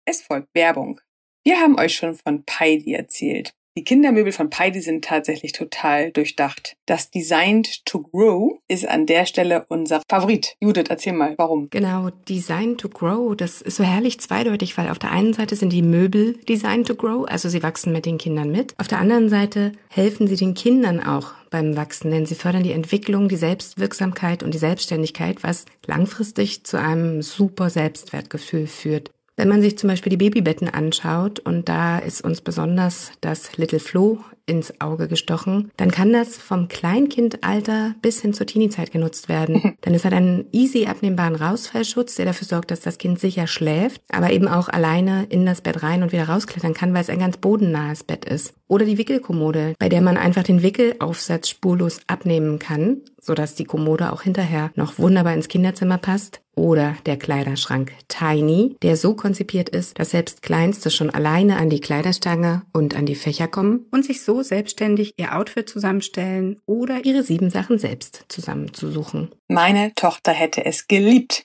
Es folgt Werbung. Wir haben euch schon von Paidy erzählt. Die Kindermöbel von Paidy sind tatsächlich total durchdacht. Das Designed to Grow ist an der Stelle unser Favorit. Judith, erzähl mal, warum? Genau, Designed to Grow, das ist so herrlich zweideutig, weil auf der einen Seite sind die Möbel Designed to Grow, also sie wachsen mit den Kindern mit. Auf der anderen Seite helfen sie den Kindern auch beim Wachsen, denn sie fördern die Entwicklung, die Selbstwirksamkeit und die Selbstständigkeit, was langfristig zu einem super Selbstwertgefühl führt. Wenn man sich zum Beispiel die Babybetten anschaut, und da ist uns besonders das Little Flo ins Auge gestochen, dann kann das vom Kleinkindalter bis hin zur Teenie-Zeit genutzt werden. Denn es hat einen easy abnehmbaren Rausfallschutz, der dafür sorgt, dass das Kind sicher schläft, aber eben auch alleine in das Bett rein und wieder rausklettern kann, weil es ein ganz bodennahes Bett ist. Oder die Wickelkommode, bei der man einfach den Wickelaufsatz spurlos abnehmen kann, sodass die Kommode auch hinterher noch wunderbar ins Kinderzimmer passt. Oder der Kleiderschrank Tiny, der so konzipiert ist, dass selbst Kleinste schon alleine an die Kleiderstange und an die Fächer kommen und sich so selbstständig ihr Outfit zusammenstellen oder ihre 7 Sachen selbst zusammenzusuchen. Meine Tochter hätte es geliebt.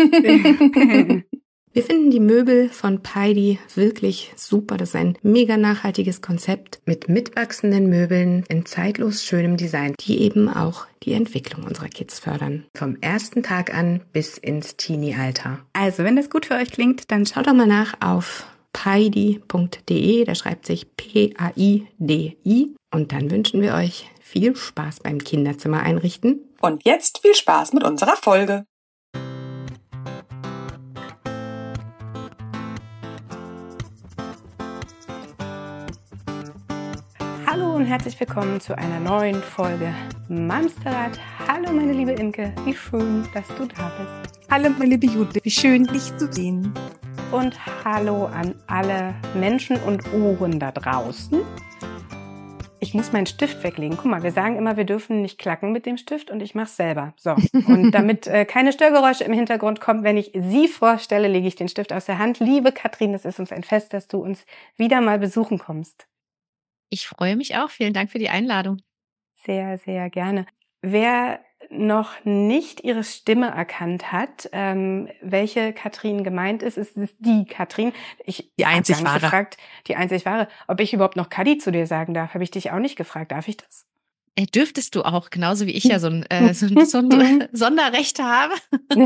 Wir finden die Möbel von Paidy wirklich super. Das ist ein mega nachhaltiges Konzept mit mitwachsenden Möbeln in zeitlos schönem Design, die eben auch die Entwicklung unserer Kids fördern. Vom ersten Tag an bis ins Teenie-Alter. Also, wenn das gut für euch klingt, dann schaut doch mal nach auf paidy.de, da schreibt sich P-A-I-D-I. Und dann wünschen wir euch viel Spaß beim Kinderzimmer einrichten. Und jetzt viel Spaß mit unserer Folge. Hallo und herzlich willkommen zu einer neuen Folge Mamsterrad. Hallo meine liebe Imke, wie schön, dass du da bist. Hallo meine liebe Judith, wie schön dich zu sehen. Und hallo an alle Menschen und Ohren da draußen. Ich muss meinen Stift weglegen. Guck mal, wir sagen immer, wir dürfen nicht klacken mit dem Stift und ich mache es selber. So, und damit keine Störgeräusche im Hintergrund kommen, wenn ich Sie vorstelle, lege ich den Stift aus der Hand. Liebe Katrin, es ist uns ein Fest, dass du uns wieder mal besuchen kommst. Ich freue mich auch. Vielen Dank für die Einladung. Sehr, sehr gerne. Wer noch nicht ihre Stimme erkannt hat, welche Katrin gemeint ist, ist es die Katrin. Die einzig wahre. Gefragt, die einzig wahre. Ob ich überhaupt noch Kadi zu dir sagen darf, habe ich dich auch nicht gefragt. Darf ich das? Dürftest du auch, genauso wie ich ja so ein Sonderrecht habe.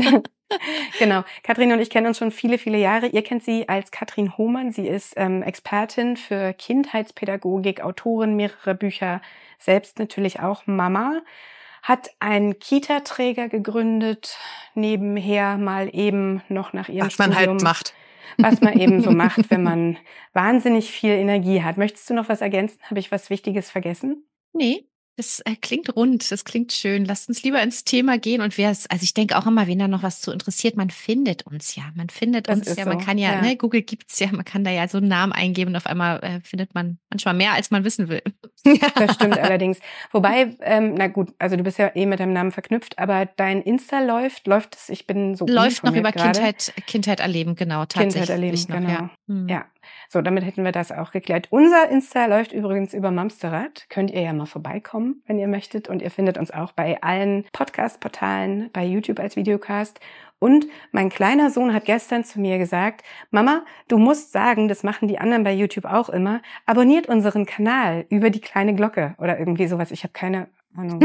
Genau. Katrin und ich kennen uns schon viele, viele Jahre. Ihr kennt sie als Katrin Hohmann. Sie ist Expertin für Kindheitspädagogik, Autorin mehrerer Bücher, selbst natürlich auch Mama. Hat einen Kita-Träger gegründet, nebenher mal eben noch nach ihrem Studium. Was man halt macht. Was man eben so macht, wenn man wahnsinnig viel Energie hat. Möchtest du noch was ergänzen? Habe ich was Wichtiges vergessen? Nee. Das klingt rund, das klingt schön. Lasst uns lieber ins Thema gehen und ich denke auch immer, wen da noch was zu interessiert, man findet uns ja. Man kann ja, ne, Google gibt's ja, man kann da ja so einen Namen eingeben und auf einmal findet man manchmal mehr, als man wissen will. Das stimmt allerdings. Wobei, na gut, also du bist ja mit deinem Namen verknüpft, aber dein Insta läuft es, ich bin so läuft noch über Kindheit erleben, genau, tatsächlich. Kindheit erleben, noch, genau. Ja. So, damit hätten wir das auch geklärt. Unser Insta läuft übrigens über Mamsterrad. Könnt ihr ja mal vorbeikommen, wenn ihr möchtet. Und ihr findet uns auch bei allen Podcast-Portalen, bei YouTube als Videocast. Und mein kleiner Sohn hat gestern zu mir gesagt, Mama, du musst sagen, das machen die anderen bei YouTube auch immer, abonniert unseren Kanal über die kleine Glocke oder irgendwie sowas. Ich habe keine Ahnung.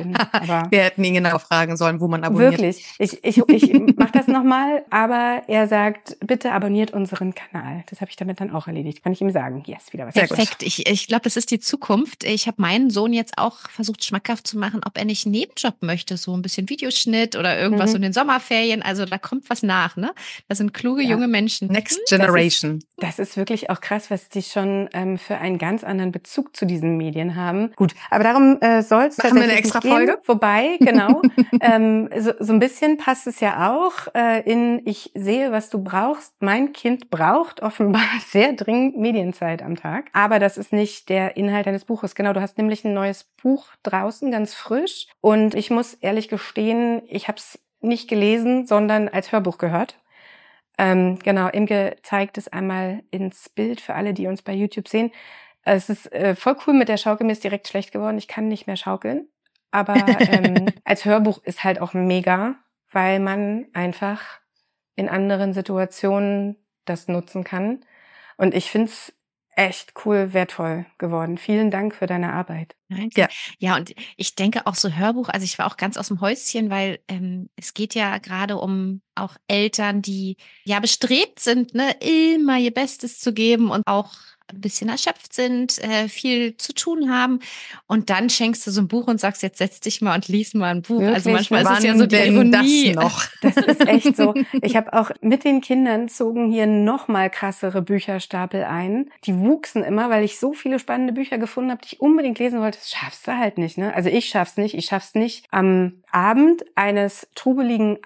Wir hätten ihn genau fragen sollen, wo man abonniert. Wirklich. Ich mache das nochmal, aber er sagt, bitte abonniert unseren Kanal. Das habe ich damit dann auch erledigt. Kann ich ihm sagen. Yes, wieder was. Perfekt. Ich glaube, das ist die Zukunft. Ich habe meinen Sohn jetzt auch versucht, schmackhaft zu machen, ob er nicht einen Nebenjob möchte. So ein bisschen Videoschnitt oder irgendwas in den Sommerferien. Also da kommt was nach, ne? Das sind kluge junge Menschen. Next Generation. Das ist wirklich auch krass, was die schon für einen ganz anderen Bezug zu diesen Medien haben. Gut, aber darum soll es machen wir eine extra Folge? Wobei, genau, so ein bisschen passt es ja auch ich sehe, was du brauchst. Mein Kind braucht offenbar sehr dringend Medienzeit am Tag. Aber das ist nicht der Inhalt deines Buches. Genau, du hast nämlich ein neues Buch draußen, ganz frisch. Und ich muss ehrlich gestehen, ich habe es nicht gelesen, sondern als Hörbuch gehört. Genau, Imke zeigt es einmal ins Bild für alle, die uns bei YouTube sehen. Es ist voll cool mit der Schaukel, mir ist direkt schlecht geworden. Ich kann nicht mehr schaukeln. Aber als Hörbuch ist halt auch mega, weil man einfach in anderen Situationen das nutzen kann. Und ich finde es echt cool, wertvoll geworden. Vielen Dank für deine Arbeit. Danke. Ja, und ich denke auch so Hörbuch, also ich war auch ganz aus dem Häuschen, weil es geht ja gerade um auch Eltern, die ja bestrebt sind, ne, immer ihr Bestes zu geben und auch ein bisschen erschöpft sind, viel zu tun haben. Und dann schenkst du so ein Buch und sagst, jetzt setz dich mal und lies mal ein Buch. Wirklich? Also manchmal ist es ja so die Ironie. Das noch? Das ist echt so. Ich habe auch mit den Kindern zogen hier noch mal krassere Bücherstapel ein. Die wuchsen immer, weil ich so viele spannende Bücher gefunden habe, die ich unbedingt lesen wollte. Das schaffst du halt nicht, ne? Also ich schaff's nicht. Ich schaff's nicht, am Abend eines trubeligen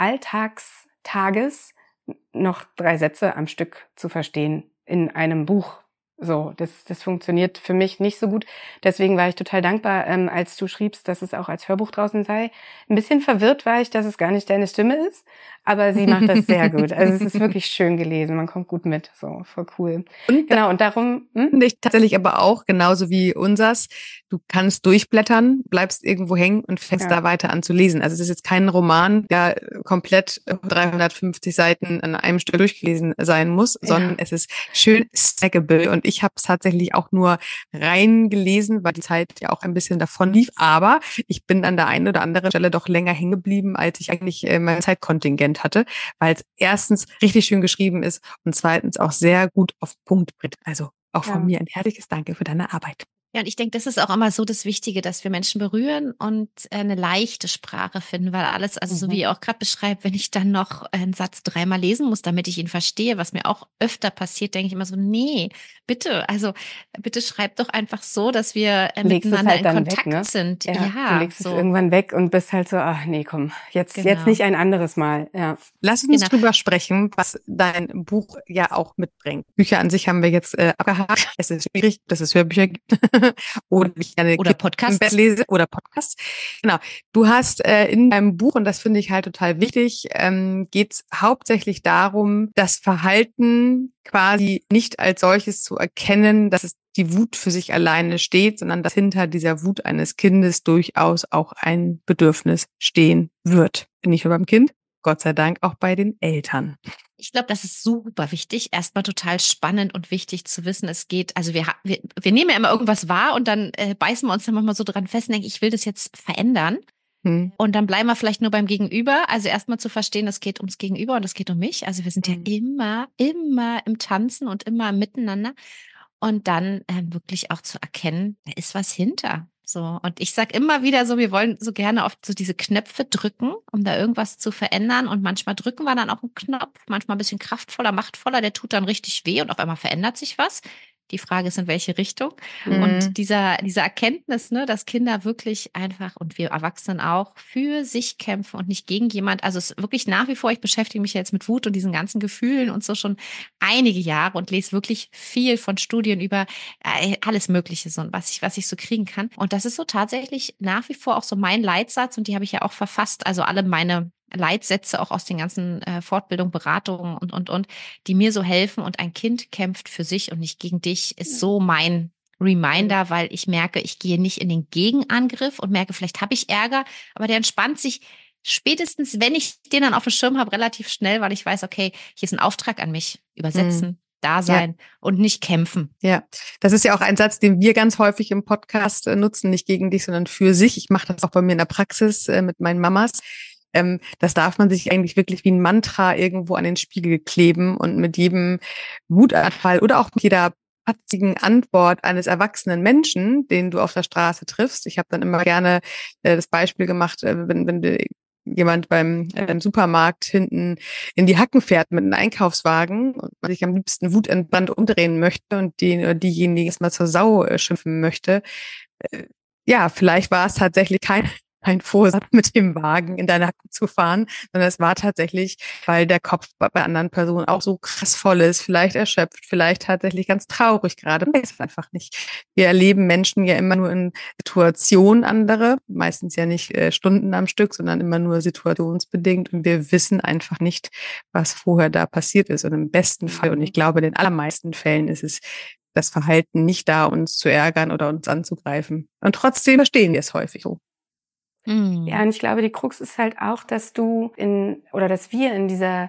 Alltagstages noch 3 Sätze am Stück zu verstehen in einem Buch. So, das funktioniert für mich nicht so gut. Deswegen war ich total dankbar, als du schriebst, dass es auch als Hörbuch draußen sei. Ein bisschen verwirrt war ich, dass es gar nicht deine Stimme ist, aber sie macht das sehr gut. Also es ist wirklich schön gelesen, man kommt gut mit, so voll cool. Und genau, und darum... finde ich tatsächlich aber auch, genauso wie unsers, du kannst durchblättern, bleibst irgendwo hängen und fängst da weiter an zu lesen. Also es ist jetzt kein Roman, der komplett 350 Seiten an einem Stück durchgelesen sein muss, sondern es ist schön snackable. Und ich habe es tatsächlich auch nur reingelesen, weil die Zeit ja auch ein bisschen davon lief. Aber ich bin an der einen oder anderen Stelle doch länger hängen geblieben, als ich eigentlich mein Zeitkontingent hatte, weil es erstens richtig schön geschrieben ist und zweitens auch sehr gut auf den Punkt bringt. Also auch von mir ein herzliches Danke für deine Arbeit. Ja, und ich denke, das ist auch immer so das Wichtige, dass wir Menschen berühren und eine leichte Sprache finden, weil alles, also so wie ihr auch gerade beschreibt, wenn ich dann noch einen Satz 3-mal lesen muss, damit ich ihn verstehe, was mir auch öfter passiert, denke ich immer so, nee, bitte, also bitte schreibt doch einfach so, dass wir miteinander in Kontakt weg, ne? sind. Ja, du legst es irgendwann weg und bist halt so, ach nee, komm, jetzt nicht ein anderes Mal. Ja. Lass uns drüber sprechen, was dein Buch ja auch mitbringt. Bücher an sich haben wir jetzt abgehakt. Es ist schwierig, dass es Hörbücher gibt. oder Podcasts. Im Bett lese oder Podcasts. Genau. Du hast in deinem Buch, und das finde ich halt total wichtig, geht es hauptsächlich darum, das Verhalten quasi nicht als solches zu erkennen, dass es die Wut für sich alleine steht, sondern dass hinter dieser Wut eines Kindes durchaus auch ein Bedürfnis stehen wird. Nicht nur beim Kind, Gott sei Dank auch bei den Eltern. Ich glaube, das ist super wichtig. Erstmal total spannend und wichtig zu wissen, es geht, also wir nehmen ja immer irgendwas wahr und dann beißen wir uns dann manchmal so dran fest und denken, ich will das jetzt verändern. Und dann bleiben wir vielleicht nur beim Gegenüber. Also erstmal zu verstehen, es geht ums Gegenüber und es geht um mich. Also wir sind ja immer im Tanzen und immer im Miteinander. Und dann wirklich auch zu erkennen, da ist was hinter. So, und ich sag immer wieder so, wir wollen so gerne oft so diese Knöpfe drücken, um da irgendwas zu verändern. Und manchmal drücken wir dann auch einen Knopf, manchmal ein bisschen kraftvoller, machtvoller, der tut dann richtig weh und auf einmal verändert sich was. Die Frage ist, in welche Richtung. Und diese Erkenntnis, ne, dass Kinder wirklich einfach und wir Erwachsenen auch für sich kämpfen und nicht gegen jemand. Also es ist wirklich nach wie vor, ich beschäftige mich jetzt mit Wut und diesen ganzen Gefühlen und so schon einige Jahre und lese wirklich viel von Studien über alles Mögliche, so was ich so kriegen kann. Und das ist so tatsächlich nach wie vor auch so mein Leitsatz und die habe ich ja auch verfasst. Also alle meine Leitsätze auch aus den ganzen Fortbildungen, Beratungen und, die mir so helfen. Und ein Kind kämpft für sich und nicht gegen dich, ist so mein Reminder, weil ich merke, ich gehe nicht in den Gegenangriff und merke, vielleicht habe ich Ärger, aber der entspannt sich spätestens, wenn ich den dann auf dem Schirm habe, relativ schnell, weil ich weiß, okay, hier ist ein Auftrag an mich, übersetzen. Da sein und nicht kämpfen. Ja, das ist ja auch ein Satz, den wir ganz häufig im Podcast nutzen, nicht gegen dich, sondern für sich. Ich mache das auch bei mir in der Praxis mit meinen Mamas. Das darf man sich eigentlich wirklich wie ein Mantra irgendwo an den Spiegel kleben und mit jedem Wutanfall oder auch mit jeder patzigen Antwort eines erwachsenen Menschen, den du auf der Straße triffst. Ich habe dann immer gerne das Beispiel gemacht, wenn jemand beim Supermarkt hinten in die Hacken fährt mit einem Einkaufswagen und man sich am liebsten wutentbrannt umdrehen möchte und diejenige erstmal zur Sau schimpfen möchte. Ja, vielleicht war es tatsächlich kein Vorsatz, mit dem Wagen in deine Hacken zu fahren, sondern es war tatsächlich, weil der Kopf bei anderen Personen auch so krass voll ist, vielleicht erschöpft, vielleicht tatsächlich ganz traurig gerade. Man weiß es einfach nicht. Wir erleben Menschen ja immer nur in Situationen andere, meistens ja nicht Stunden am Stück, sondern immer nur situationsbedingt und wir wissen einfach nicht, was vorher da passiert ist. Und im besten Fall, und ich glaube, in den allermeisten Fällen ist es das Verhalten nicht da, uns zu ärgern oder uns anzugreifen. Und trotzdem verstehen wir es häufig so. Ja, und ich glaube, die Krux ist halt auch, dass dass wir in dieser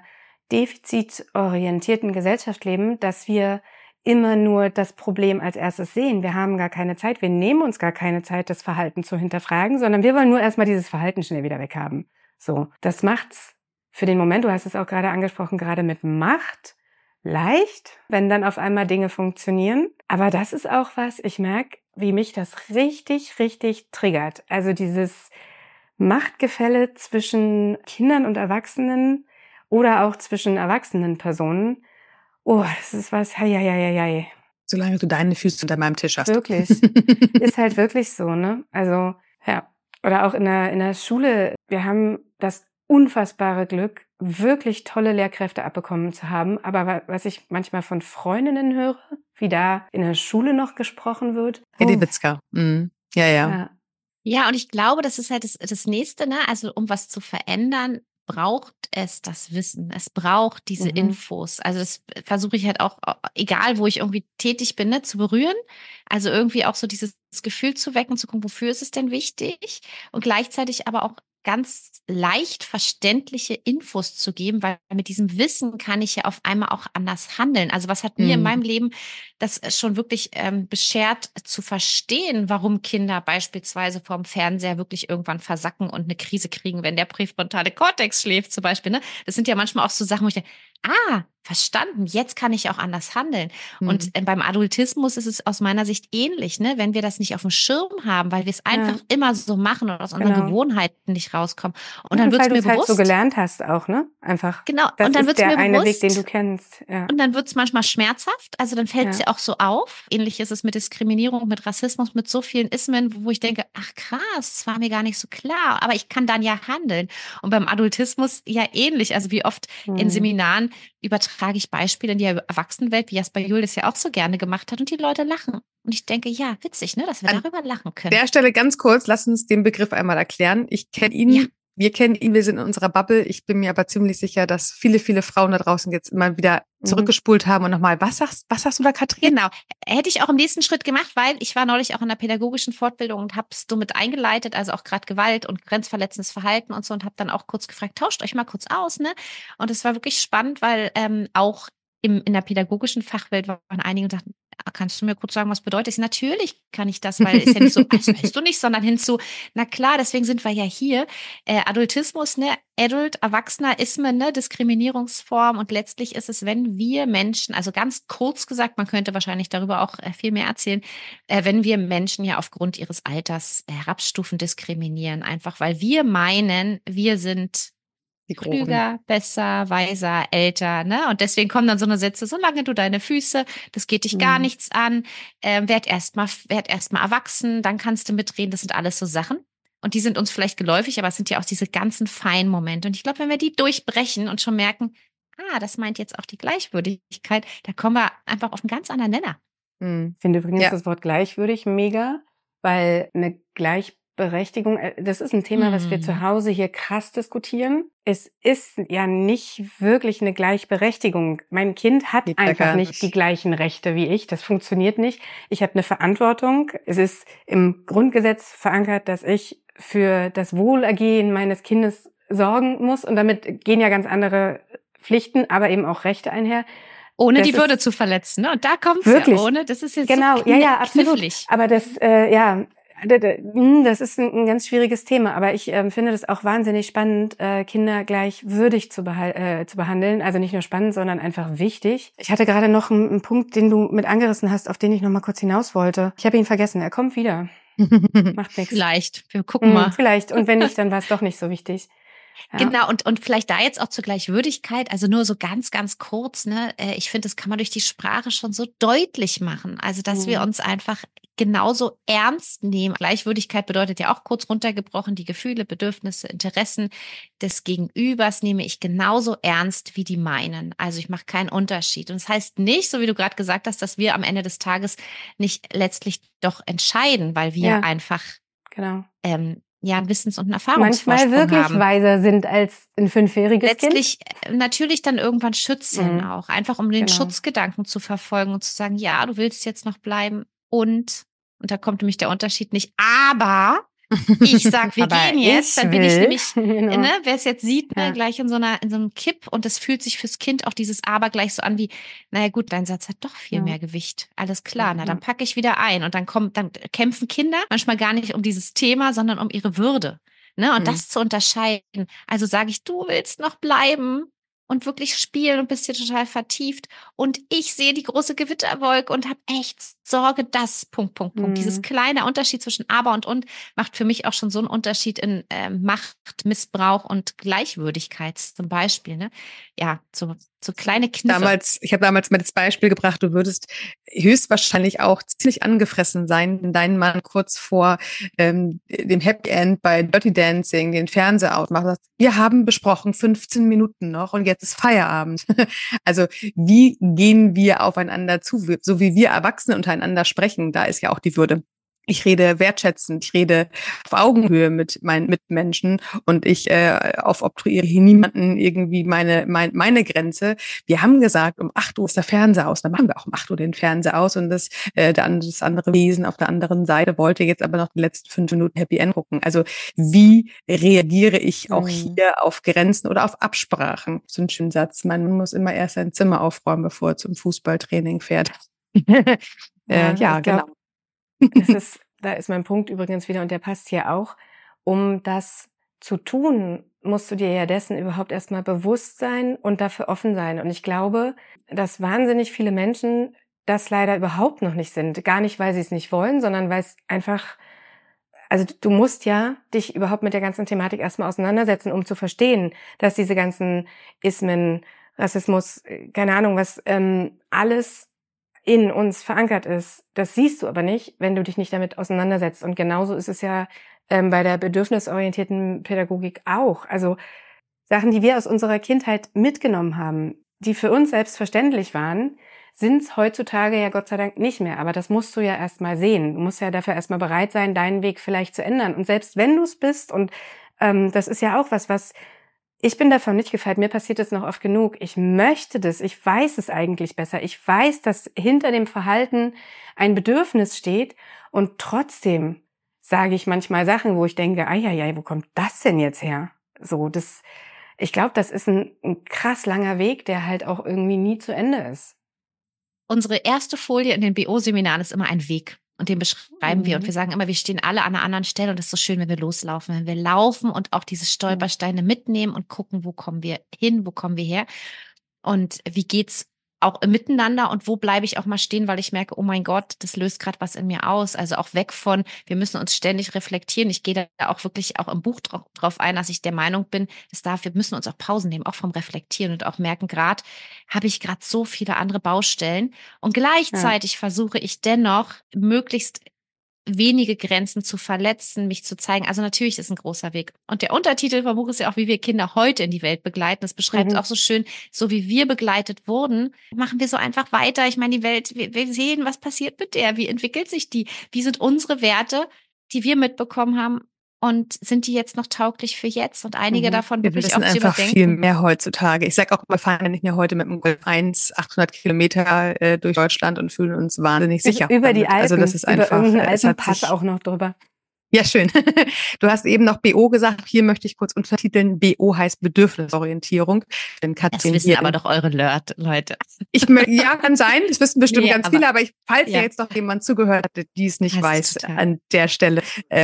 defizitorientierten Gesellschaft leben, dass wir immer nur das Problem als erstes sehen. Wir haben gar keine Zeit, wir nehmen uns gar keine Zeit, das Verhalten zu hinterfragen, sondern wir wollen nur erstmal dieses Verhalten schnell wieder weghaben. So, das macht's für den Moment, du hast es auch gerade angesprochen, gerade mit Macht leicht, wenn dann auf einmal Dinge funktionieren. Aber das ist auch was, ich merke, wie mich das richtig, richtig triggert. Also dieses Machtgefälle zwischen Kindern und Erwachsenen oder auch zwischen erwachsenen Personen. Oh, das ist was, hei. Solange du deine Füße unter meinem Tisch hast. Wirklich. Ist halt wirklich so, ne? Also, ja. Oder auch in der Schule. Wir haben das unfassbare Glück, wirklich tolle Lehrkräfte abbekommen zu haben. Aber was ich manchmal von Freundinnen höre, wie da in der Schule noch gesprochen wird. Eddie Witzka. Mhm. Ja. Ja, und ich glaube, das ist halt das Nächste, ne? Also um was zu verändern, braucht es das Wissen. Es braucht diese Infos. Also das versuche ich halt auch, egal wo ich irgendwie tätig bin, ne, zu berühren. Also irgendwie auch so dieses Gefühl zu wecken, zu gucken, wofür ist es denn wichtig? Und gleichzeitig aber auch ganz leicht verständliche Infos zu geben, weil mit diesem Wissen kann ich ja auf einmal auch anders handeln. Also was hat mir in meinem Leben das schon wirklich beschert, zu verstehen, warum Kinder beispielsweise vorm Fernseher wirklich irgendwann versacken und eine Krise kriegen, wenn der präfrontale Kortex schläft zum Beispiel. Ne? Das sind ja manchmal auch so Sachen, wo ich denke, verstanden, jetzt kann ich auch anders handeln. Und beim Adultismus ist es aus meiner Sicht ähnlich, ne? Wenn wir das nicht auf dem Schirm haben, weil wir es einfach immer so machen und aus unseren Gewohnheiten nicht rauskommen. Und dann wird es mir bewusst. Weil du es halt so gelernt hast auch, ne? Einfach. Genau. Das und dann ist der eine Weg, den du kennst. Ja. Und dann wird es manchmal schmerzhaft. Also dann fällt es ja auch so auf. Ähnlich ist es mit Diskriminierung, mit Rassismus, mit so vielen Ismen, wo ich denke, ach krass, das war mir gar nicht so klar. Aber ich kann dann ja handeln. Und beim Adultismus ja ähnlich. Also wie oft in Seminaren übertrage ich Beispiele in die Erwachsenenwelt, wie Jasper Juhl das ja auch so gerne gemacht hat, und die Leute lachen. Und ich denke, ja, witzig, ne, dass wir darüber lachen können. An der Stelle ganz kurz, lass uns den Begriff einmal erklären. Ich kenne ihn, wir kennen ihn, wir sind in unserer Bubble. Ich bin mir aber ziemlich sicher, dass viele, viele Frauen da draußen jetzt immer wieder zurückgespult haben und nochmal, was sagst du da, Katrin? Genau, hätte ich auch im nächsten Schritt gemacht, weil ich war neulich auch in einer pädagogischen Fortbildung und habe es somit eingeleitet, also auch gerade Gewalt und grenzverletzendes Verhalten und so, und habe dann auch kurz gefragt, tauscht euch mal kurz aus, ne? Und es war wirklich spannend, weil auch in der pädagogischen Fachwelt waren einige und sagten, kannst du mir kurz sagen, was bedeutet das? Natürlich kann ich das, weil es ist ja nicht so, das weißt du nicht, sondern hinzu, na klar, deswegen sind wir ja hier. Adultismus, ne, Adult, Erwachsener, Ismen, ne, Diskriminierungsform, und letztlich ist es, wenn wir Menschen, also ganz kurz gesagt, man könnte wahrscheinlich darüber auch viel mehr erzählen, wenn wir Menschen ja aufgrund ihres Alters herabstufen, diskriminieren, einfach weil wir meinen, wir sind klüger, besser, weiser, älter, ne? Und deswegen kommen dann so eine Sätze, solange du deine Füße, das geht dich gar nichts an, werd erst mal erwachsen, dann kannst du mitreden, das sind alles so Sachen. Und die sind uns vielleicht geläufig, aber es sind ja auch diese ganzen feinen Momente. Und ich glaube, wenn wir die durchbrechen und schon merken, das meint jetzt auch die Gleichwürdigkeit, da kommen wir einfach auf einen ganz anderen Nenner. Ich finde übrigens das Wort gleichwürdig mega, weil eine Gleichberechtigung, das ist ein Thema, was wir zu Hause hier krass diskutieren. Es ist ja nicht wirklich eine Gleichberechtigung. Mein Kind hat einfach nicht die gleichen Rechte wie ich. Das funktioniert nicht. Ich habe eine Verantwortung. Es ist im Grundgesetz verankert, dass ich für das Wohlergehen meines Kindes sorgen muss. Und damit gehen ja ganz andere Pflichten, aber eben auch Rechte einher. Ohne die Würde zu verletzen, ne? Und da kommt's wirklich, ja, ohne. Das ist jetzt genau, so absolut. knifflig. Aber das, das ist ein ganz schwieriges Thema. Aber ich finde das auch wahnsinnig spannend, Kinder gleich würdig zu behandeln. Also nicht nur spannend, sondern einfach wichtig. Ich hatte gerade noch einen Punkt, den du mit angerissen hast, auf den ich noch mal kurz hinaus wollte. Ich habe ihn vergessen. Er kommt wieder. Macht nichts. Vielleicht. Wir gucken mal. Vielleicht. Und wenn nicht, dann war es doch nicht so wichtig. Ja. Genau, und vielleicht da jetzt auch zur Gleichwürdigkeit, also nur so ganz, ganz kurz, ne? Ich finde, das kann man durch die Sprache schon so deutlich machen. Also, dass wir uns einfach genauso ernst nehmen. Gleichwürdigkeit bedeutet ja auch kurz runtergebrochen, die Gefühle, Bedürfnisse, Interessen des Gegenübers nehme ich genauso ernst wie die meinen. Also ich mache keinen Unterschied. Und das heißt nicht, so wie du gerade gesagt hast, dass wir am Ende des Tages nicht letztlich doch entscheiden, weil wir einfach einen Wissens- und einen Erfahrungsvorsprung manchmal wirklich weiser sind als ein 5-jähriges letztlich Kind. Natürlich dann irgendwann schützen auch. Einfach um den Schutzgedanken zu verfolgen und zu sagen, ja, du willst jetzt noch bleiben und da kommt nämlich der Unterschied nicht, aber Ich sag, wir gehen jetzt, dann bin ich nämlich, genau. ne, wer es jetzt sieht, ne, gleich in so einem Kipp und es fühlt sich fürs Kind auch dieses Aber gleich so an wie, naja gut, dein Satz hat doch viel mehr Gewicht. Alles klar, na dann packe ich wieder ein und dann kämpfen Kinder manchmal gar nicht um dieses Thema, sondern um ihre Würde. Ne, und das zu unterscheiden. Also sage ich, du willst noch bleiben und wirklich spielen und bist hier total vertieft. Und ich sehe die große Gewitterwolke und habe echt Sorge, dass, Dieses kleine Unterschied zwischen Aber und macht für mich auch schon so einen Unterschied in Macht, Missbrauch und Gleichwürdigkeit zum Beispiel. Ne? Ja, so kleine Kniffe. Ich habe damals mal das Beispiel gebracht, du würdest höchstwahrscheinlich auch ziemlich angefressen sein, wenn dein Mann kurz vor dem Happy End bei Dirty Dancing den Fernseher ausmacht und sagt, wir haben besprochen 15 Minuten noch und jetzt ist Feierabend. Also wie gehen wir aufeinander zu? So wie wir Erwachsene untereinander sprechen, da ist ja auch die Würde. Ich rede wertschätzend, ich rede auf Augenhöhe mit meinen Mitmenschen und ich obtruiere hier niemanden irgendwie meine Grenze. Wir haben gesagt, um 8 Uhr ist der Fernseher aus. Dann machen wir auch um 8 Uhr den Fernseher aus und das andere Wesen auf der anderen Seite wollte jetzt aber noch die letzten 5 Minuten Happy End gucken. Also wie reagiere ich auch hier auf Grenzen oder auf Absprachen? So ein schöner Satz. Man muss immer erst sein Zimmer aufräumen, bevor er zum Fußballtraining fährt. Genau. Da ist mein Punkt übrigens wieder und der passt hier auch. Um das zu tun, musst du dir ja dessen überhaupt erstmal bewusst sein und dafür offen sein. Und ich glaube, dass wahnsinnig viele Menschen das leider überhaupt noch nicht sind. Gar nicht, weil sie es nicht wollen, sondern weil es einfach, also du musst ja dich überhaupt mit der ganzen Thematik erstmal auseinandersetzen, um zu verstehen, dass diese ganzen Ismen, Rassismus, keine Ahnung was, alles in uns verankert ist. Das siehst du aber nicht, wenn du dich nicht damit auseinandersetzt. Und genauso ist es ja bei der bedürfnisorientierten Pädagogik auch. Also Sachen, die wir aus unserer Kindheit mitgenommen haben, die für uns selbstverständlich waren, sind es heutzutage ja Gott sei Dank nicht mehr. Aber das musst du ja erstmal sehen. Du musst ja dafür erstmal bereit sein, deinen Weg vielleicht zu ändern. Und selbst wenn du es bist, und das ist ja auch was ich bin davon nicht gefeit, mir passiert das noch oft genug. Ich möchte das, ich weiß es eigentlich besser. Ich weiß, dass hinter dem Verhalten ein Bedürfnis steht und trotzdem sage ich manchmal Sachen, wo ich denke, wo kommt das denn jetzt her? So, ich glaube, das ist ein krass langer Weg, der halt auch irgendwie nie zu Ende ist. Unsere erste Folie in den BO-Seminaren ist immer ein Weg. Und den beschreiben wir und wir sagen immer, wir stehen alle an einer anderen Stelle und es ist so schön, wenn wir loslaufen, wenn wir laufen und auch diese Stolpersteine mitnehmen und gucken, wo kommen wir hin, wo kommen wir her und wie geht's auch im Miteinander und wo bleibe ich auch mal stehen, weil ich merke, oh mein Gott, das löst gerade was in mir aus. Also auch weg von, wir müssen uns ständig reflektieren. Ich gehe da auch wirklich auch im Buch drauf ein, dass ich der Meinung bin, wir müssen uns auch Pausen nehmen, auch vom Reflektieren und auch merken, gerade habe ich gerade so viele andere Baustellen und gleichzeitig versuche ich dennoch möglichst wenige Grenzen zu verletzen, mich zu zeigen. Also natürlich ist ein großer Weg. Und der Untertitel vom Buch ist ja auch, wie wir Kinder heute in die Welt begleiten. Das beschreibt auch so schön, so wie wir begleitet wurden, machen wir so einfach weiter. Ich meine, die Welt, wir sehen, was passiert mit der, wie entwickelt sich die, wie sind unsere Werte, die wir mitbekommen haben und sind die jetzt noch tauglich für jetzt? Und einige davon wirklich auch zu überdenken. Wir wissen einfach viel mehr heutzutage. Ich sage auch, wir fahren ja nicht mehr heute mit dem Golf 1 800 Kilometer durch Deutschland und fühlen uns wahnsinnig sicher. Über die Alpen, also das ist einfach, über irgendeinen Alpenpass auch noch drüber. Ja, schön. Du hast eben noch BO gesagt. Hier möchte ich kurz untertiteln. BO heißt Bedürfnisorientierung. Das wissen aber doch eure Leute. Ja, kann sein. Das wissen bestimmt ganz viele. Aber falls ja jetzt noch jemand zugehört hat, die es nicht weiß, an der Stelle.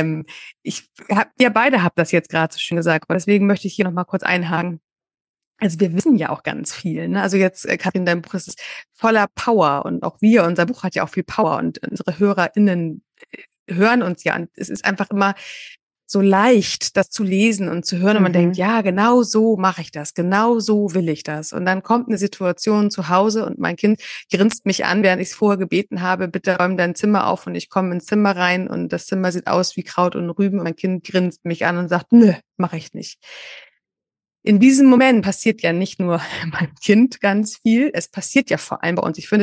Ihr beide habt das jetzt gerade so schön gesagt. Aber deswegen möchte ich hier noch mal kurz einhaken. Also wir wissen ja auch ganz viel. Ne? Also jetzt, Katrin, dein Buch ist voller Power. Und auch unser Buch hat ja auch viel Power. Und unsere HörerInnen hören uns ja. Und es ist einfach immer so leicht, das zu lesen und zu hören. Und man denkt, ja, genau so mache ich das. Genau so will ich das. Und dann kommt eine Situation zu Hause und mein Kind grinst mich an, während ich es vorher gebeten habe, bitte räum dein Zimmer auf. Und ich komme ins Zimmer rein und das Zimmer sieht aus wie Kraut und Rüben. Und mein Kind grinst mich an und sagt, nö, mache ich nicht. In diesem Moment passiert ja nicht nur beim Kind ganz viel, es passiert ja vor allem bei uns. Ich finde,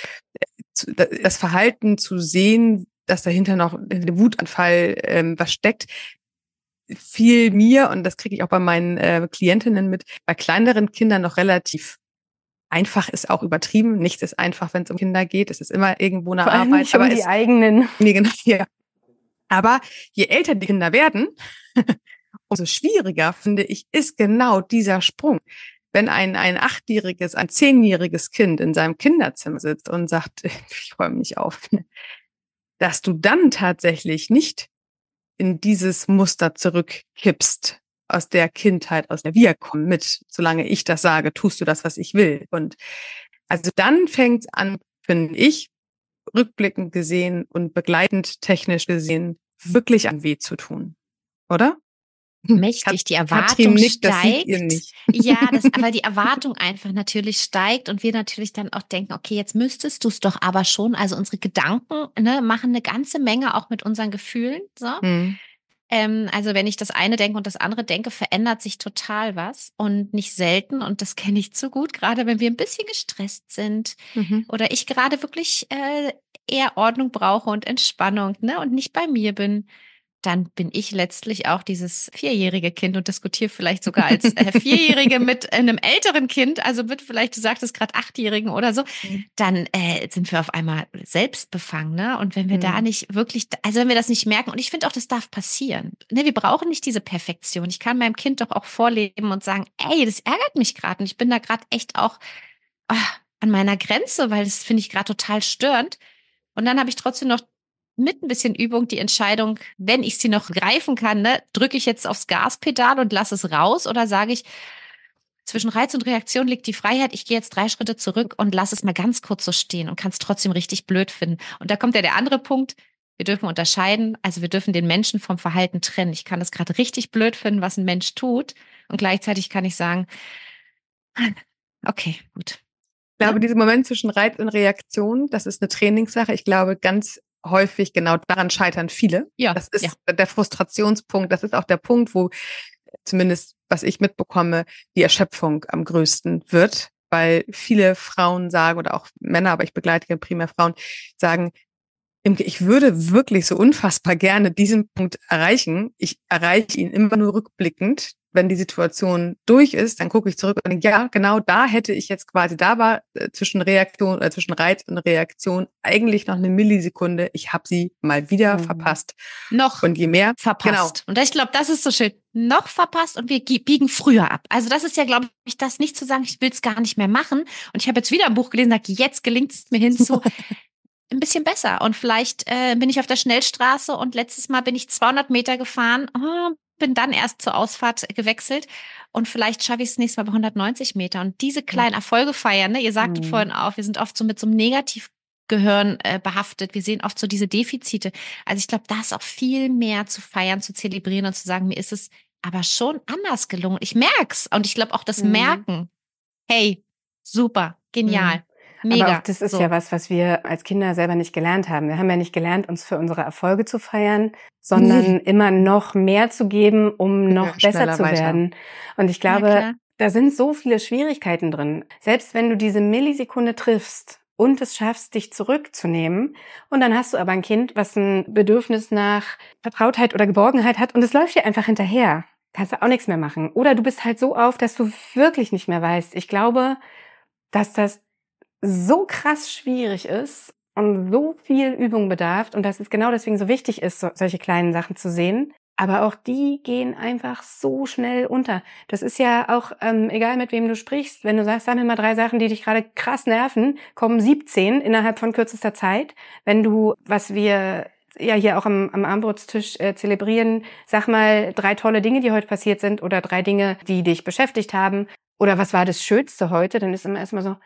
das Verhalten zu sehen, dass dahinter noch ein Wutanfall was steckt, fiel mir, und das kriege ich auch bei meinen Klientinnen mit, bei kleineren Kindern noch relativ einfach, ist auch übertrieben. Nichts ist einfach, wenn es um Kinder geht. Es ist immer irgendwo eine vor allem Arbeit. Nicht aber die eigenen. Nee, genau, ja. Aber je älter die Kinder werden, umso schwieriger, finde ich, ist genau dieser Sprung. Wenn ein 8-jähriges, ein 10-jähriges Kind in seinem Kinderzimmer sitzt und sagt, ich räume nicht auf, dass du dann tatsächlich nicht in dieses Muster zurückkippst aus der Kindheit, aus der wir kommen mit, solange ich das sage, tust du das, was ich will. Und also dann fängt es an, finde ich, rückblickend gesehen und begleitend technisch gesehen, wirklich an weh zu tun. Oder? Mächtig, die Erwartung nickt, steigt. Das seht ihr nicht. Ja, weil die Erwartung einfach natürlich steigt und wir natürlich dann auch denken, okay, jetzt müsstest du es doch aber schon. Also unsere Gedanken machen eine ganze Menge auch mit unseren Gefühlen. So. Also wenn ich das eine denke und das andere denke, verändert sich total was und nicht selten. Und das kenne ich zu gut, gerade wenn wir ein bisschen gestresst sind oder ich gerade wirklich eher Ordnung brauche und Entspannung und nicht bei mir bin. Dann bin ich letztlich auch dieses 4-jährige Kind und diskutiere vielleicht sogar als 4-Jährige mit einem älteren Kind, also mit vielleicht, du sagtest gerade 8-Jährigen oder so, dann sind wir auf einmal selbstbefangen, ne? Und wenn wir da nicht wirklich, also wenn wir das nicht merken, und ich finde auch, das darf passieren, ne? Wir brauchen nicht diese Perfektion. Ich kann meinem Kind doch auch vorleben und sagen, ey, das ärgert mich gerade und ich bin da gerade echt auch an meiner Grenze, weil das finde ich gerade total störend. Und dann habe ich trotzdem noch mit ein bisschen Übung die Entscheidung, wenn ich sie noch greifen kann, drücke ich jetzt aufs Gaspedal und lasse es raus oder sage ich, zwischen Reiz und Reaktion liegt die Freiheit, ich gehe jetzt 3 Schritte zurück und lasse es mal ganz kurz so stehen und kann es trotzdem richtig blöd finden. Und da kommt ja der andere Punkt, wir dürfen unterscheiden, also wir dürfen den Menschen vom Verhalten trennen. Ich kann es gerade richtig blöd finden, was ein Mensch tut und gleichzeitig kann ich sagen, okay, gut. Ich glaube, dieser Moment zwischen Reiz und Reaktion, das ist eine Trainingssache. Ich glaube, ganz häufig genau daran scheitern viele. Ja, das ist der Frustrationspunkt. Das ist auch der Punkt, wo zumindest, was ich mitbekomme, die Erschöpfung am größten wird, weil viele Frauen sagen oder auch Männer, aber ich begleite ja primär Frauen, sagen, ich würde wirklich so unfassbar gerne diesen Punkt erreichen. Ich erreiche ihn immer nur rückblickend. Wenn die Situation durch ist, dann gucke ich zurück und denke, ja, genau da hätte ich jetzt quasi, da war zwischen Reiz und Reaktion eigentlich noch eine Millisekunde. Ich habe sie mal wieder verpasst. Noch und je mehr verpasst. Genau. Und ich glaube, das ist so schön. Noch verpasst und wir biegen früher ab. Also das ist ja, glaube ich, das nicht zu sagen, ich will es gar nicht mehr machen. Und ich habe jetzt wieder ein Buch gelesen, sage, jetzt gelingt es mir hinzu. Ein bisschen besser. Und vielleicht bin ich auf der Schnellstraße und letztes Mal bin ich 200 Meter gefahren, bin dann erst zur Ausfahrt gewechselt und vielleicht schaffe ich es nächstes Mal bei 190 Meter. Und diese kleinen Erfolge feiern, ne? Ihr sagtet vorhin auch, wir sind oft so mit so einem Negativgehirn behaftet. Wir sehen oft so diese Defizite. Also ich glaube, da ist auch viel mehr zu feiern, zu zelebrieren und zu sagen, mir ist es aber schon anders gelungen. Ich merk's. Und ich glaube auch das Merken. Hey, super, genial. Mega. Aber auch das ist ja was wir als Kinder selber nicht gelernt haben. Wir haben ja nicht gelernt, uns für unsere Erfolge zu feiern, sondern immer noch mehr zu geben, um noch besser zu werden. Und ich glaube, da sind so viele Schwierigkeiten drin. Selbst wenn du diese Millisekunde triffst und es schaffst, dich zurückzunehmen, und dann hast du aber ein Kind, was ein Bedürfnis nach Vertrautheit oder Geborgenheit hat und es läuft dir einfach hinterher. Kannst du auch nichts mehr machen. Oder du bist halt so auf, dass du wirklich nicht mehr weißt. Ich glaube, dass das so krass schwierig ist und so viel Übung bedarf und dass es genau deswegen so wichtig ist, solche kleinen Sachen zu sehen. Aber auch die gehen einfach so schnell unter. Das ist ja auch egal, mit wem du sprichst. Wenn du sagst, sag mir mal 3 Sachen, die dich gerade krass nerven, kommen 17 innerhalb von kürzester Zeit. Wenn du, was wir ja hier auch am Abendbrotstisch zelebrieren, sag mal 3 tolle Dinge, die heute passiert sind oder 3 Dinge, die dich beschäftigt haben. Oder was war das Schönste heute? Dann ist immer erstmal so,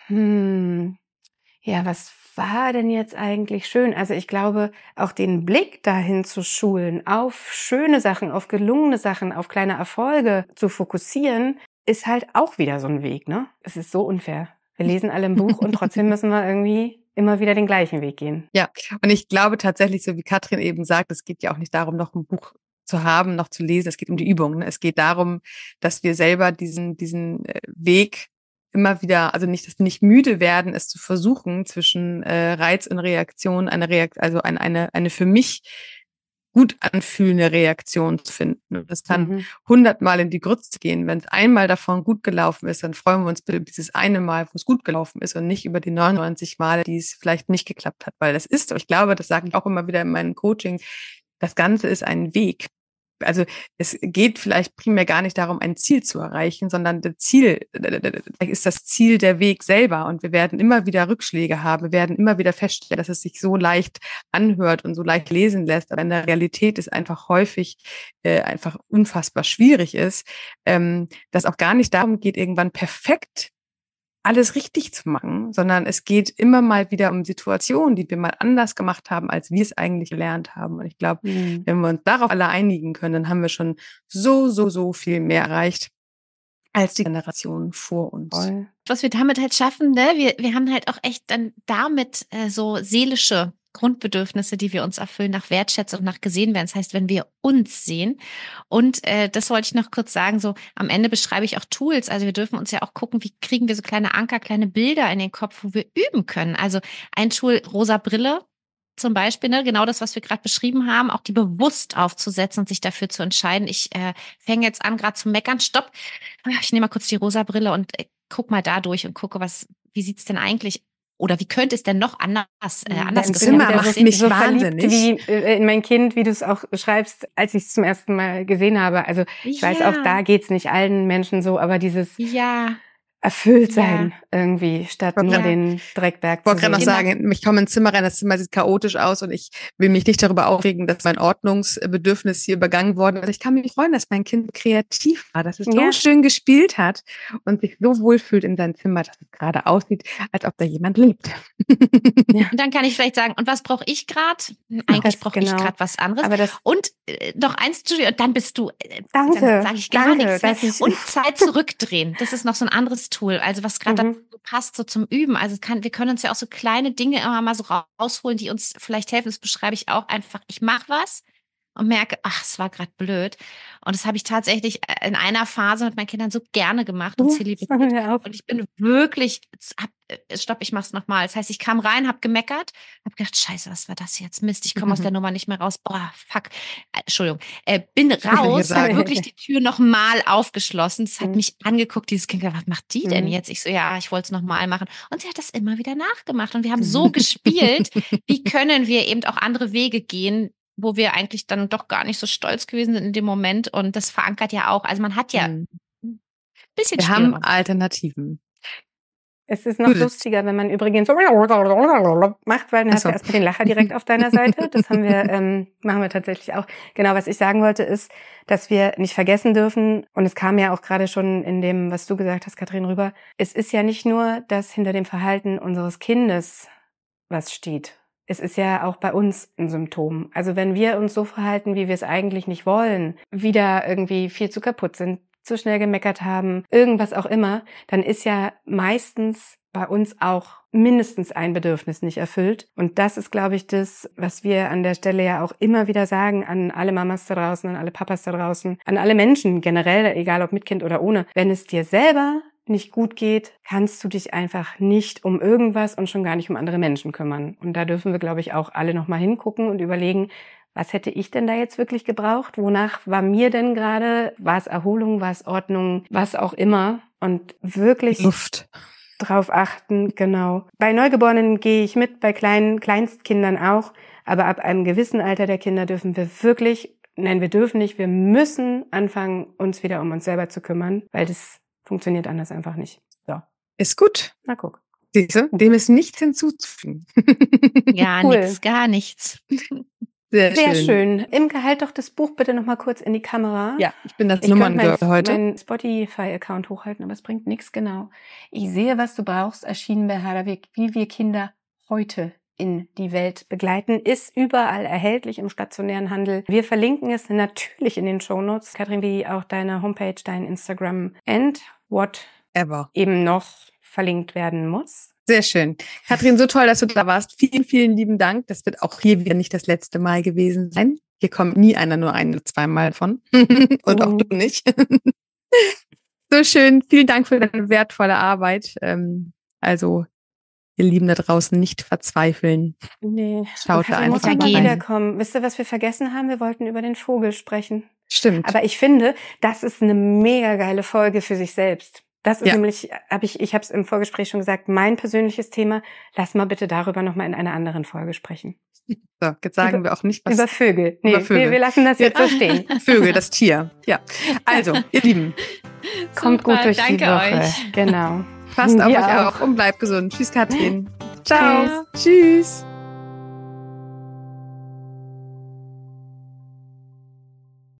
ja, was war denn jetzt eigentlich schön? Also ich glaube, auch den Blick dahin zu schulen, auf schöne Sachen, auf gelungene Sachen, auf kleine Erfolge zu fokussieren, ist halt auch wieder so ein Weg, ne? Es ist so unfair. Wir lesen alle ein Buch und trotzdem müssen wir irgendwie immer wieder den gleichen Weg gehen. Ja, und ich glaube tatsächlich, so wie Katrin eben sagt, es geht ja auch nicht darum, noch ein Buch zu haben, noch zu lesen. Es geht um die Übung. Ne? Es geht darum, dass wir selber diesen Weg immer wieder, also nicht, dass wir nicht müde werden, es zu versuchen, zwischen Reiz und Reaktion eine für mich gut anfühlende Reaktion zu finden. Und das kann 100-mal in die Grütze gehen. Wenn es einmal davon gut gelaufen ist, dann freuen wir uns bitte über dieses eine Mal, wo es gut gelaufen ist und nicht über die 99 Male, die es vielleicht nicht geklappt hat. Weil das ist, ich glaube, das sage ich auch immer wieder in meinen Coachings, das Ganze ist ein Weg. Also es geht vielleicht primär gar nicht darum, ein Ziel zu erreichen, sondern ist das Ziel der Weg selber. Und wir werden immer wieder Rückschläge haben. Wir werden immer wieder feststellen, dass es sich so leicht anhört und so leicht lesen lässt. Aber in der Realität ist einfach häufig einfach unfassbar schwierig ist, dass auch gar nicht darum geht, irgendwann perfekt alles richtig zu machen, sondern es geht immer mal wieder um Situationen, die wir mal anders gemacht haben, als wir es eigentlich gelernt haben. Und ich glaube, wenn wir uns darauf alle einigen können, dann haben wir schon so viel mehr erreicht als die Generationen vor uns. Voll. Was wir damit halt schaffen, ne? Wir haben halt auch echt dann damit so seelische Grundbedürfnisse, die wir uns erfüllen, nach Wertschätzung, nach gesehen werden. Das heißt, wenn wir uns sehen. Und das wollte ich noch kurz sagen, so am Ende beschreibe ich auch Tools. Also wir dürfen uns ja auch gucken, wie kriegen wir so kleine Anker, kleine Bilder in den Kopf, wo wir üben können. Also ein Tool, rosa Brille zum Beispiel, ne? Genau das, was wir gerade beschrieben haben, auch die bewusst aufzusetzen und sich dafür zu entscheiden. Ich fange jetzt an, gerade zu meckern. Stopp, ich nehme mal kurz die rosa Brille und guck mal da durch und gucke, wie sieht's denn eigentlich oder wie könnte es denn noch anders Zimmer macht mich so wahnsinnig. Wie in mein Kind, wie du es auch beschreibst, als ich es zum ersten Mal gesehen habe. Also ich weiß, auch da geht's nicht allen Menschen so, aber dieses erfüllt sein irgendwie, statt nur den Dreckberg zu sehen. Ich wollte gerade noch sagen, ich komme ins Zimmer rein, das Zimmer sieht chaotisch aus und ich will mich nicht darüber aufregen, dass mein Ordnungsbedürfnis hier übergangen worden ist. Ich kann mich freuen, dass mein Kind kreativ war, dass es so schön gespielt hat und sich so wohlfühlt in seinem Zimmer, dass es gerade aussieht, als ob da jemand lebt. Und dann kann ich vielleicht sagen, und was brauche ich gerade? Eigentlich brauche ich gerade was anderes. Aber und noch eins, dann bist du, danke, dann sage ich gar nichts mehr. Und Zeit zurückdrehen, das ist noch so ein anderes Tool, also was gerade dazu passt, so zum Üben. Also wir können uns ja auch so kleine Dinge immer mal so rausholen, die uns vielleicht helfen. Das beschreibe ich auch einfach. Ich mache was und merke, es war gerade blöd. Und das habe ich tatsächlich in einer Phase mit meinen Kindern so gerne gemacht und zelebriert. Und ich bin wirklich, ich mach's nochmal. Das heißt, ich kam rein, habe gemeckert, habe gedacht, scheiße, was war das jetzt? Mist, ich komme aus der Nummer nicht mehr raus. Boah, fuck. Entschuldigung. Bin raus, habe wirklich die Tür nochmal aufgeschlossen. Das hat mich angeguckt, dieses Kind, was macht die denn jetzt? Ich so, ich wollte es nochmal machen. Und sie hat das immer wieder nachgemacht. Und wir haben so gespielt, wie können wir eben auch andere Wege gehen, wo wir eigentlich dann doch gar nicht so stolz gewesen sind in dem Moment. Und das verankert ja auch. Also man hat ja ein bisschen Spielraum. Wir haben Alternativen. Es ist noch lustiger, wenn man übrigens so macht, weil dann hast du erstmal den Lacher direkt auf deiner Seite. Das haben wir, machen wir tatsächlich auch. Genau, was ich sagen wollte, ist, dass wir nicht vergessen dürfen, und es kam ja auch gerade schon in dem, was du gesagt hast, Katrin, rüber, es ist ja nicht nur, dass hinter dem Verhalten unseres Kindes was steht. Es ist ja auch bei uns ein Symptom. Also wenn wir uns so verhalten, wie wir es eigentlich nicht wollen, wieder irgendwie viel zu kaputt sind, zu schnell gemeckert haben, irgendwas auch immer, dann ist ja meistens bei uns auch mindestens ein Bedürfnis nicht erfüllt. Und das ist, glaube ich, das, was wir an der Stelle ja auch immer wieder sagen an alle Mamas da draußen, an alle Papas da draußen, an alle Menschen generell, egal ob mit Kind oder ohne. Wenn es dir selber nicht gut geht, kannst du dich einfach nicht um irgendwas und schon gar nicht um andere Menschen kümmern. Und da dürfen wir, glaube ich, auch alle nochmal hingucken und überlegen, was hätte ich denn da jetzt wirklich gebraucht? Wonach war mir denn gerade? War es Erholung? War es Ordnung? Was auch immer. Und wirklich Luft drauf achten, genau. Bei Neugeborenen gehe ich mit, bei Kleinstkindern auch. Aber ab einem gewissen Alter der Kinder dürfen wir wirklich, nein, wir dürfen nicht, wir müssen anfangen, uns wieder um uns selber zu kümmern, weil das funktioniert anders einfach nicht. So. Ist gut. Na guck. Siehst du, dem ist nichts hinzuzufügen. Ja, cool. Nichts, gar nichts. Sehr schön. Imke, halt doch das Buch bitte nochmal kurz in die Kamera. Ja, ich bin das Nummerngirl heute. Ich könnte meinen Spotify-Account hochhalten, aber es bringt nichts, genau. Ich sehe, was du brauchst, erschienen bei Harderweg, wie wir Kinder heute in die Welt begleiten, ist überall erhältlich im stationären Handel. Wir verlinken es natürlich in den Shownotes. Katrin, wie auch deine Homepage, dein Instagram and whatever eben noch verlinkt werden muss. Sehr schön. Katrin, so toll, dass du da warst. Vielen, vielen lieben Dank. Das wird auch hier wieder nicht das letzte Mal gewesen sein. Hier kommt nie einer nur ein oder zweimal von. Und auch du nicht. So schön. Vielen Dank für deine wertvolle Arbeit. Also, ihr Lieben da draußen, nicht verzweifeln. Nee. Schaut da einfach mal wiederkommen. Wisst ihr, was wir vergessen haben? Wir wollten über den Vogel sprechen. Stimmt. Aber ich finde, das ist eine mega geile Folge für sich selbst. Das ist nämlich, ich habe es im Vorgespräch schon gesagt, mein persönliches Thema. Lass mal bitte darüber nochmal in einer anderen Folge sprechen. So, jetzt sagen wir auch nicht was. Über Vögel. Nee, über Vögel. Wir lassen das jetzt so stehen. Vögel, das Tier. Ja. Also, ihr Lieben. Kommt gut durch die Woche. Euch. Genau. Passt auf euch auch und bleibt gesund. Tschüss, Katrin. Ciao. Tschüss.